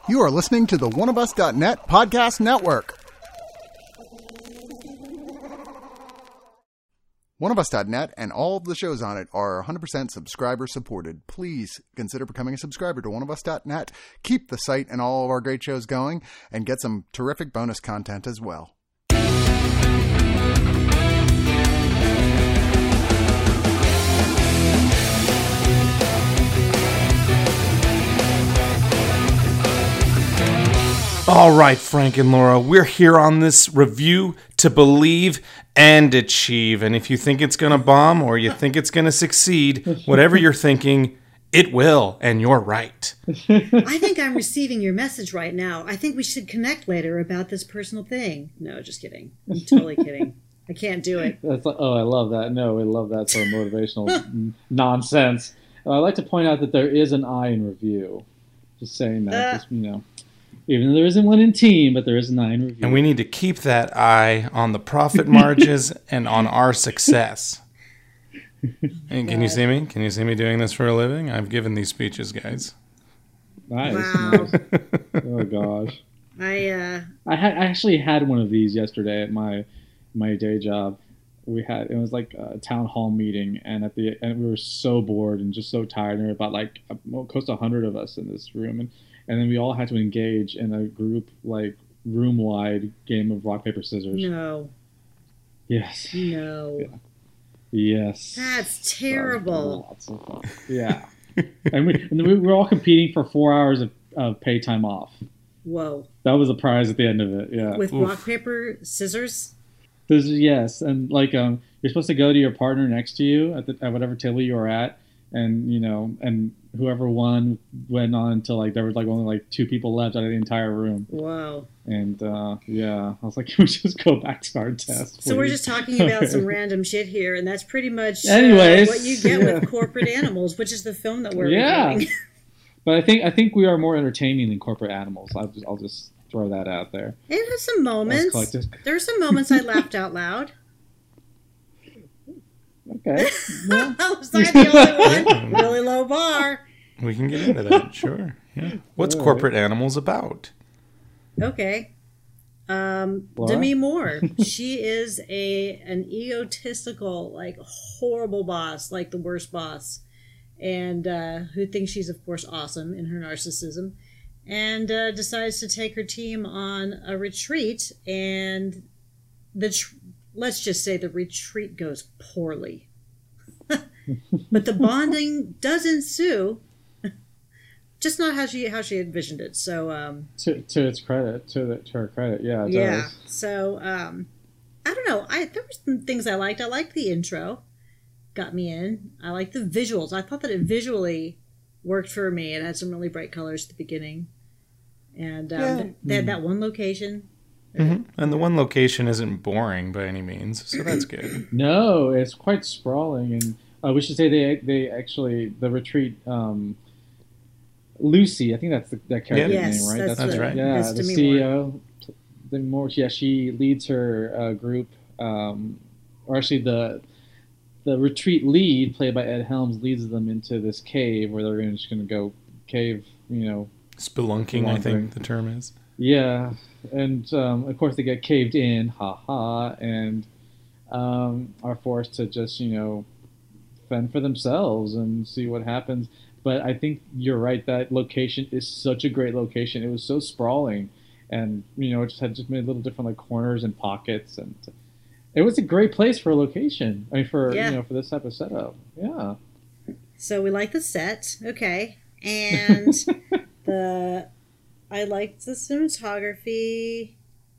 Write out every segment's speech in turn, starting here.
You are listening to the oneofus.net podcast network. oneofus.net and all of the shows on it are 100% subscriber supported. Please consider becoming a subscriber to oneofus.net. Keep the site and all of our great shows going and get some terrific bonus content as well. All right, Frank and Laura, we're here on this review to believe and achieve. And if you think it's going to bomb or you think it's going to succeed, whatever you're thinking, it will, and you're right. I think I'm receiving your message right now. I think we should connect later about this personal thing. No, just kidding. I'm totally kidding. I can't do it. I love that. No, I love that sort of motivational nonsense. I'd like to point out that there is an I in review. Just saying that, even though there isn't one in team, but there is an I in review. And we need to keep that eye on the profit margins and on our success. And can you see me? Can you see me doing this for a living? I've given these speeches, guys. Nice. Wow. Nice. Oh gosh. I actually had one of these yesterday at my day job. It was like a town hall meeting, and we were so bored and just so tired. And there were about close to 100 of us in this room, and then we all had to engage in a group, room-wide game of rock, paper, scissors. No. Yes. No. Yeah. Yes. That's terrible. Lots of fun. Yeah. and we were all competing for 4 hours of pay time off. Whoa. That was the prize at the end of it, yeah. With rock, paper, scissors? Yes, and you're supposed to go to your partner next to you at whatever table you are at, and and whoever won went on until there was only 2 people left out of the entire room. Wow. And I was like, can we just go back to our test? So we're just talking about some random shit here, and that's pretty much Anyways, what you get with Corporate Animals, which is the film that we're reviewing. But I think we are more entertaining than Corporate Animals. I'll just throw that out there. It has some moments. There were some moments I laughed out loud. Okay. Well. Was I the only one? Really low bar. We can get into that, sure. Yeah. What's Corporate Animals about? Okay. Demi Moore. She is an egotistical, horrible boss, the worst boss, and who thinks she's, of course, awesome in her narcissism, and decides to take her team on a retreat, and let's just say the retreat goes poorly. But the bonding does ensue, just not how she envisioned it. So to its credit, to her credit, yeah. It does. So I don't know. There were some things I liked. I liked the intro, got me in. I liked the visuals. I thought that it visually worked for me. It had some really bright colors at the beginning, and they had that one location. Mm-hmm. And the one location isn't boring by any means, so that's good. No, it's quite sprawling, and we should say they actually the retreat. Lucy, I think that's that character's name, right? That's right. Yeah, the CEO. She leads her group, or actually the retreat lead, played by Ed Helms, leads them into this cave where they're just going to go cave. Spelunking, I think the term is. Yeah, and of course they get caved in, and are forced to just fend for themselves and see what happens. But I think you're right. That location is such a great location. It was so sprawling, and it just made little different corners and pockets, and it was a great place for a location. I mean, for this type of setup. Yeah. So we like the set, okay, and I liked the cinematography,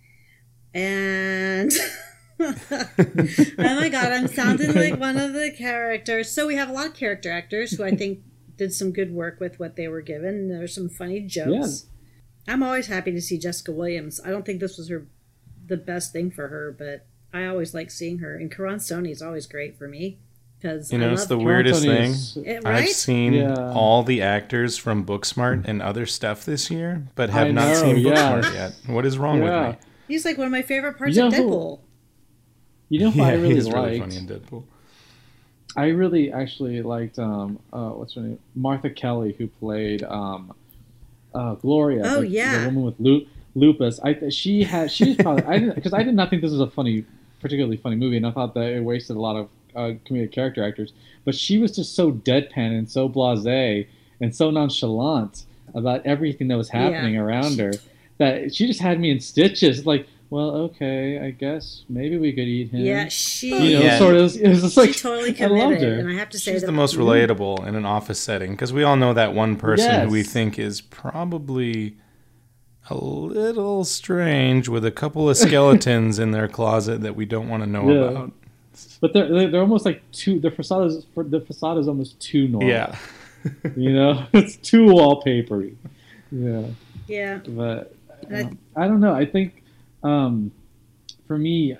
and oh my god, I'm sounding like one of the characters. So we have a lot of character actors who I think did some good work with what they were given. There's some funny jokes. Yeah. I'm always happy to see Jessica Williams. I don't think this was the best thing for her, but I always like seeing her. And Karan Soni is always great for me. Because it's the weirdest thing. Right? I've seen all the actors from Booksmart and other stuff this year, but have not seen Booksmart yet. What is wrong with me? He's one of my favorite parts of Deadpool. Who I really he's liked? Really funny in Deadpool. I really actually liked what's her name, Martha Kelly, who played Gloria, Oh, the woman with lupus. She's probably I did not think this was a particularly funny movie, and I thought that it wasted a lot of comedic character actors. But she was just so deadpan and so blasé and so nonchalant about everything that was happening around her that she just had me in stitches. Like, well, okay, I guess maybe we could eat him. Yeah, sort of. It was just like, she totally committed, I loved her. and I have to say she's the most relatable in an office setting, because we all know that one person who we think is probably a little strange with a couple of skeletons in their closet that we don't want to know about. But they're almost like the facade is almost too normal. Yeah. It's too wallpapery. Yeah. Yeah. But I don't know. I think for me,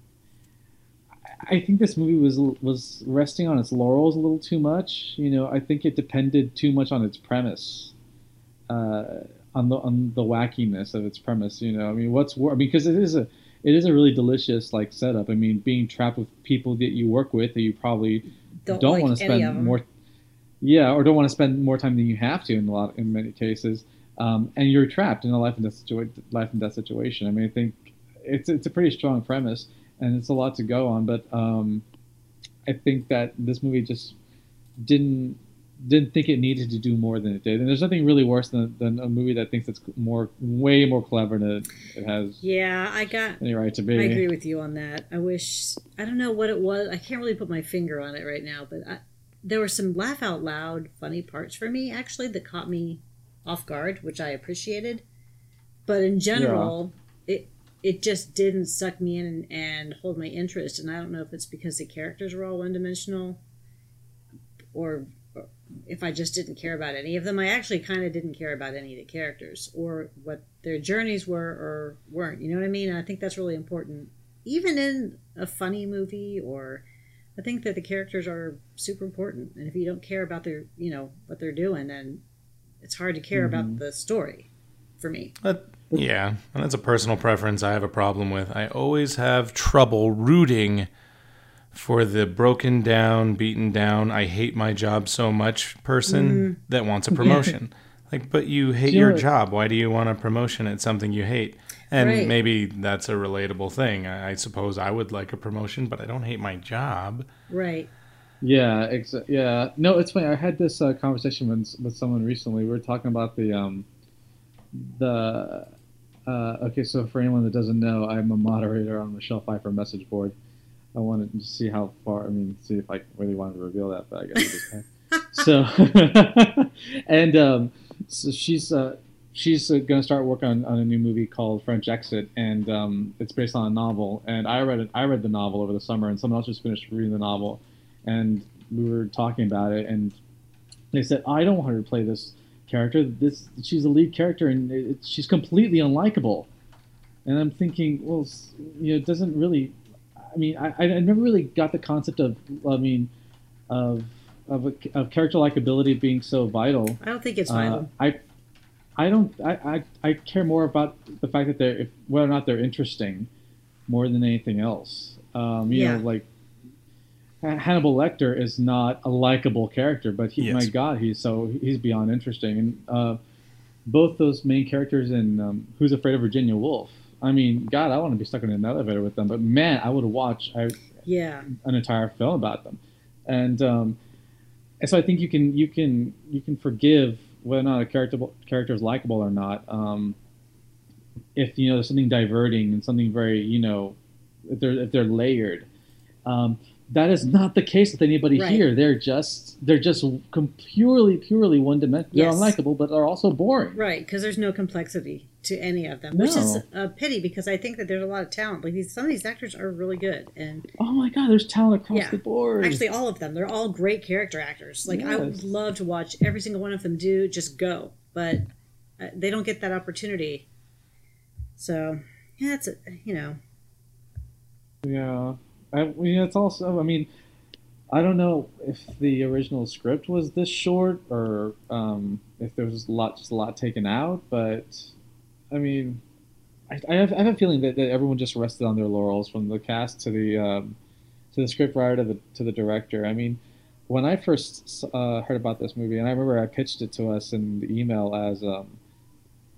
I think this movie was resting on its laurels a little too much. I think it depended too much on its premise, on the wackiness of its premise. Because it is a really delicious setup. I mean, being trapped with people that you work with that you probably don't want to spend more. Yeah, or don't want to spend more time than you have to in many cases, and you're trapped in a life and death situation. I mean, I think it's a pretty strong premise, and it's a lot to go on. But I think that this movie just didn't think it needed to do more than it did. And there's nothing really worse than a movie that thinks it's way more clever than it has. Yeah, any right to be. I agree with you on that. I don't know what it was. I can't really put my finger on it right now, but there were some laugh out loud funny parts for me, actually, that caught me off guard, which I appreciated. But in general, it just didn't suck me in and hold my interest. And I don't know if it's because the characters were all one-dimensional or if I just didn't care about any of them. I actually kind of didn't care about any of the characters or what their journeys were or weren't. You know what I mean? And I think that's really important. Even in a funny movie, or I think that the characters are super important. And if you don't care about their, what they're doing, then it's hard to care about the story for me. Yeah, and that's a personal preference I have a problem with. I always have trouble rooting for the broken down, beaten down, I hate my job so much person that wants a promotion. But you hate your job. Why do you want a promotion at something you hate? And maybe that's a relatable thing. I suppose I would like a promotion, but I don't hate my job. Right. Yeah. Yeah. No, it's funny. I had this conversation with someone recently. We were talking about okay, so for anyone that doesn't know, I'm a moderator on Michelle Pfeiffer message board. I wanted to see how far. See if I really wanted to reveal that, but I guess I just can't. So, and so she's going to start work on a new movie called French Exit, and it's based on a novel. And I read the novel over the summer, and someone else just finished reading the novel, and we were talking about it, and they said, I don't want her to play this character. She's a lead character, and she's completely unlikable. And I'm thinking, well, it doesn't really. I never really got the concept of character likability being so vital. I don't think it's vital. I care more about the fact that whether or not they're interesting, more than anything else. Like Hannibal Lecter is not a likable character, but my God, he's beyond interesting. And both those main characters in Who's Afraid of Virginia Woolf. God, I want to be stuck in an elevator with them. But man, I would watch an entire film about them. And so I think you can forgive whether or not a character is likable or not. If there's something diverting and something very if they're layered. That is not the case with anybody here. They're just purely one dimensional. They're unlikable, but they're also boring. Right, because there's no complexity to any of them, which is a pity because I think that there's a lot of talent. Some of these actors are really good, and oh my God, there's talent across the board. Actually, all of them. They're all great character actors. I would love to watch every single one of them go, but they don't get that opportunity. So it's Yeah. It's also. I don't know if the original script was this short or if there was a lot taken out. But I have a feeling that everyone just rested on their laurels, from the cast to the script writer to the director. When I first heard about this movie, and I remember I pitched it to us in the email as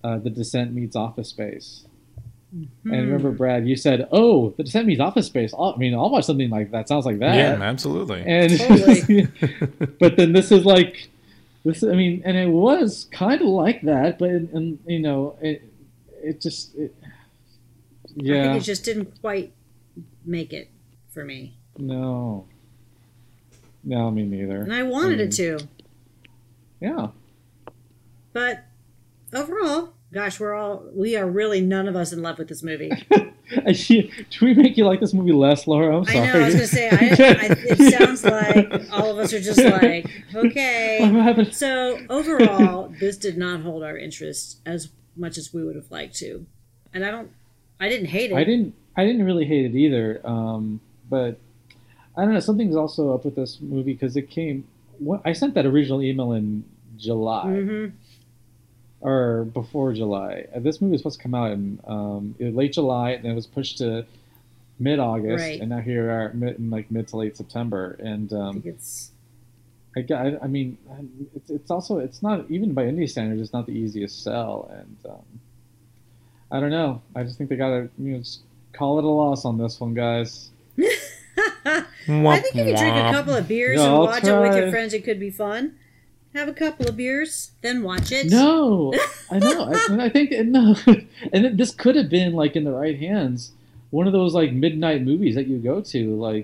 The Descent meets Office Space. And remember, Brad, you said, "Oh, The Descent meets Office Space." I mean, I'll watch something like that. Sounds like that. Yeah, absolutely. And Totally. but then this is like this. I mean, and it was kind of like that, but and you know, it just I yeah. think it just didn't quite make it for me. No, me neither. And I wanted it to. Yeah. But overall, gosh, we are really none of us in love with this movie. Do we make you like this movie less, Laura? I'm sorry. I know, I was going to say, it sounds like all of us are just like, okay. So overall, this did not hold our interest as much as we would have liked to. And I didn't hate it. I didn't really hate it either. But I don't know, something's also up with this movie because it came, I sent that original email in July. Mm-hmm. Or before July. This movie was supposed to come out in late July, and then it was pushed to mid-August, Right. and now here we are mid to late September. And I think it's... I mean, it's also, it's not, even by indie standards, it's not the easiest sell. And I don't know. I just think they gotta just call it a loss on this one, guys. I think if you drink a couple of beers and watch it with your friends, it could be fun. Have a couple of beers, then watch it. No, I know. I think no, and this could have been like in the right hands, one of those like midnight movies that you go to, like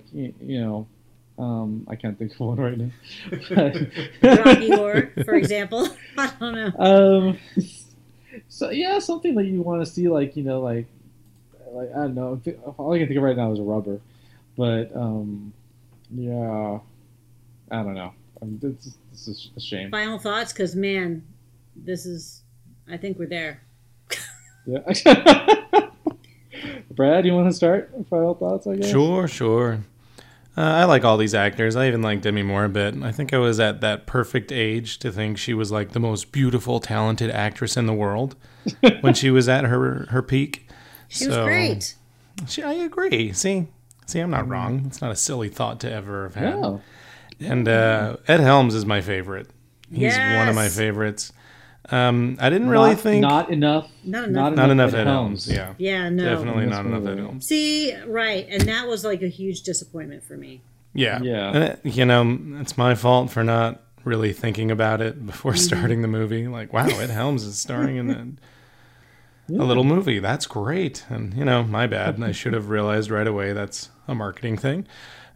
I can't think of one right now. Rocky Horror, for example. I don't know. So yeah, something that you want to see, like like I don't know. All I can think of right now is Rubber, but yeah, I don't know. This is a shame. Final thoughts, because man, I think we're there. Yeah. Brad, you want to start? Final thoughts, I guess? Sure. I like all these actors. I even like Demi Moore a bit. I think I was at that perfect age to think she was like the most beautiful, talented actress in the world when she was at her peak. She was great. I agree. See, I'm not wrong. It's not a silly thought to ever have had. No. And Ed Helms is my favorite. He's one of my favorites. I didn't really think... Not enough Ed Helms. Yeah. Yeah, no. Definitely not enough Ed Helms. See, right. And that was like a huge disappointment for me. Yeah. And it's my fault for not really thinking about it before starting the movie. Like, wow, Ed Helms is starring in a little movie. That's great. And, my bad. I should have realized right away that's a marketing thing.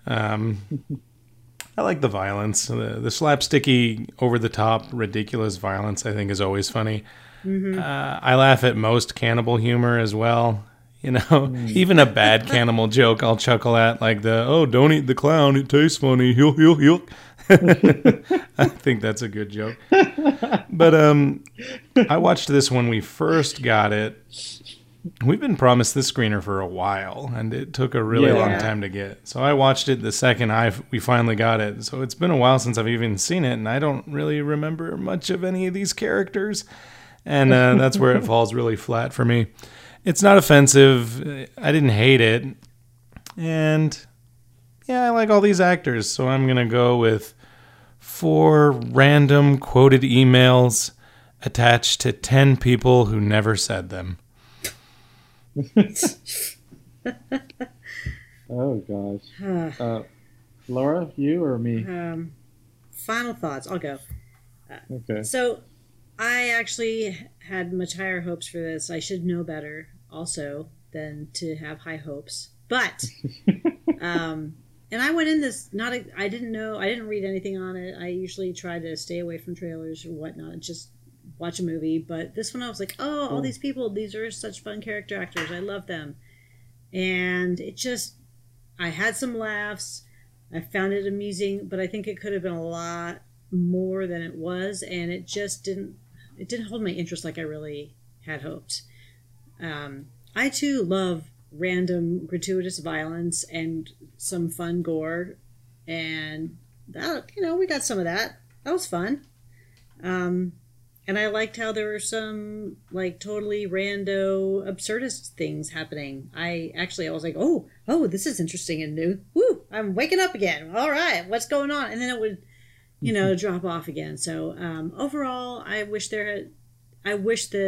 I like the violence. The slapsticky, over-the-top, ridiculous violence, I think, is always funny. Mm-hmm. I laugh at most cannibal humor as well. Even a bad cannibal joke I'll chuckle at, like don't eat the clown, it tastes funny. He'll. I think that's a good joke. But I watched this when we first got it. We've been promised this screener for a while, and it took a really long time to get. So I watched it the second we finally got it. So it's been a while since I've even seen it, and I don't really remember much of any of these characters. And that's where it falls really flat for me. It's not offensive. I didn't hate it. And yeah, I like all these actors. So I'm going to go with 4 random quoted emails attached to 10 people who never said them. Oh gosh. Laura, you or me? Final thoughts. I'll go. Okay. So I actually had much higher hopes for this. I should know better also than to have high hopes. But and I went in this I didn't read anything on it. I usually try to stay away from trailers or whatnot, just watch a movie. But this one I was like, all these people, these are such fun character actors. I love them. And I had some laughs. I found it amusing, but I think it could have been a lot more than it was, and it didn't hold my interest like I really had hoped. I too love random gratuitous violence and some fun gore, and that, we got some of that. That was fun. And I liked how there were some like totally rando absurdist things happening. I was like, oh, this is interesting and new. Woo, I'm waking up again. All right, what's going on? And then it would, drop off again. So overall, I wish that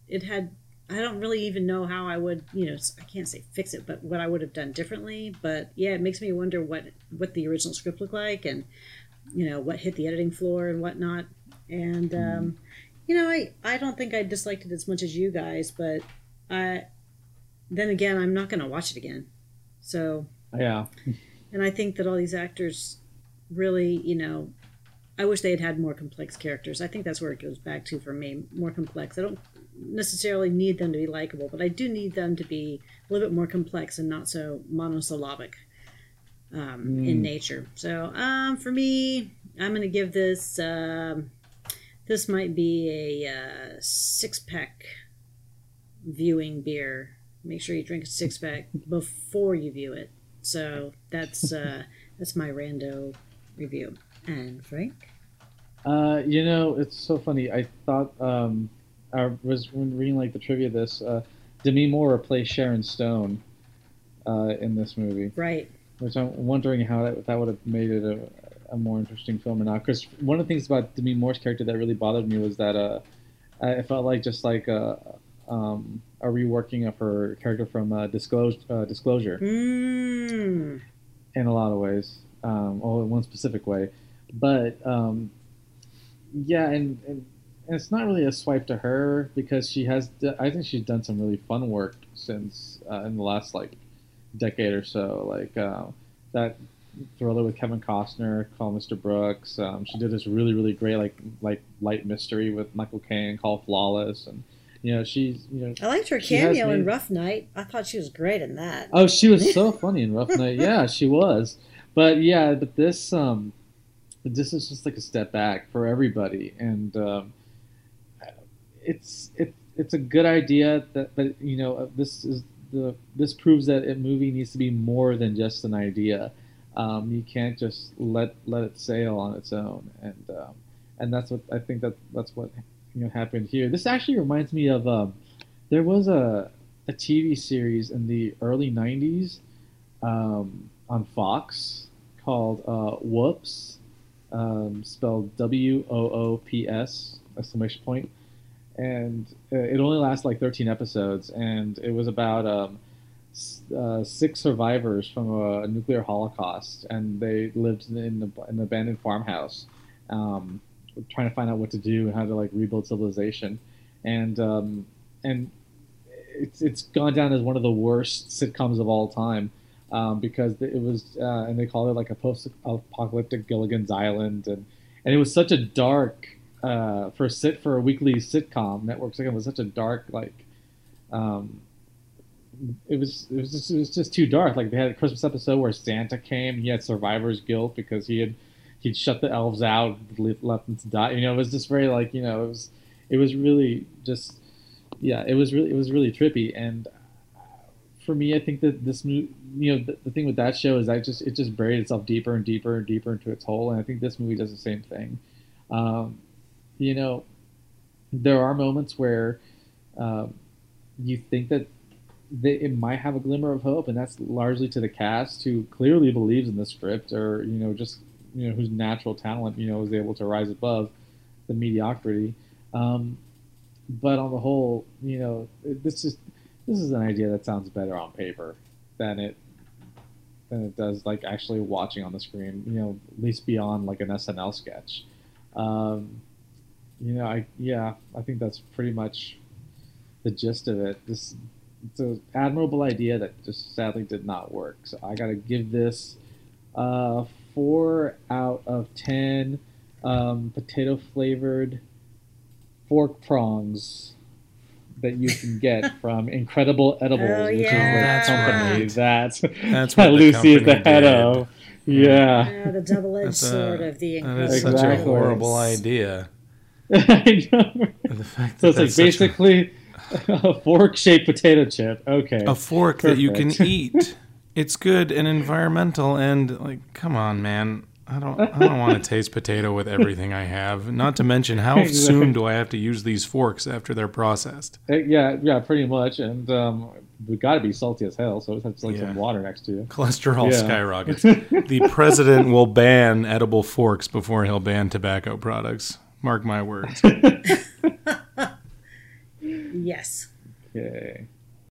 it had. I don't really even know how I would, I can't say fix it, but what I would have done differently. But yeah, it makes me wonder what the original script looked like, and what hit the editing floor and whatnot. And I don't think I disliked it as much as you guys, but then again, I'm not going to watch it again. So yeah, and I think that all these actors really, I wish they had more complex characters. I think that's where it goes back to for me, more complex. I don't necessarily need them to be likable, but I do need them to be a little bit more complex and not so monosyllabic in nature. So for me, I'm going to give this, this might be a 6-pack viewing beer. Make sure you drink a 6-pack before you view it. So that's my rando review. And Frank? It's so funny. I thought I was reading like the trivia of this. Demi Moore plays Sharon Stone in this movie, right? Which I'm wondering how that would have made it a more interesting film or not. Because one of the things about Demi Moore's character that really bothered me was that I felt like just like a reworking of her character from Disclosure in a lot of ways, or in one specific way. But yeah, and it's not really a swipe to her because I think she's done some really fun work since in the last like decade or so, like that thriller with Kevin Costner called Mr. Brooks. She did this really, really great like light mystery with Michael Caine called Flawless, and she's I liked her cameo in Rough Night. I thought she was great in that. Oh, she was so funny in Rough Night. Yeah, she was. But this is just like a step back for everybody, and it's a good idea but this proves that a movie needs to be more than just an idea. You can't just let it sail on its own, and that's what I think that's what happened here. This actually reminds me of there was a TV series in the early 90s on Fox called Whoops, spelled WOOPS exclamation point. And it only lasted like 13 episodes, and it was about 6 survivors from a nuclear holocaust, and they lived in an abandoned farmhouse, trying to find out what to do and how to like rebuild civilization, and it's gone down as one of the worst sitcoms of all time, because it was and they call it like a post-apocalyptic Gilligan's Island, and it was such a dark. For a weekly sitcom, network sitcom was such a dark it was just too dark. Like they had a Christmas episode where Santa came and he had survivor's guilt because he'd shut the elves out, left them to die. It was just very it was really just it was really trippy. And for me, I think that this movie, the thing with that show is that it just buried itself deeper and deeper and deeper into its hole. And I think this movie does the same thing. There are moments where you think that it might have a glimmer of hope, and that's largely to the cast who clearly believes in the script, or whose natural talent is able to rise above the mediocrity. But on the whole, this is an idea that sounds better on paper than it does like actually watching on the screen. At least beyond like an SNL sketch. I think that's pretty much the gist of it. It's an admirable idea that just sadly did not work. So I gotta give this 4 out of 10 potato flavored fork prongs that you can get from Incredible Edibles, which is the company that's what Lucy is the head of. Yeah, the double-edged sword of the Incredible. That is such a horrible idea. I know. The fact that so it's like basically a fork-shaped potato chip. Okay, a fork perfect. That you can eat. It's good and environmental, and like, come on, man. I don't want to taste potato with everything I have. Not to mention, how soon do I have to use these forks after they're processed? Yeah, pretty much. And we got to be salty as hell, so it has like some water next to you. Cholesterol skyrockets. The president will ban edible forks before he'll ban tobacco products. Mark my words. Yes. Yes. Okay.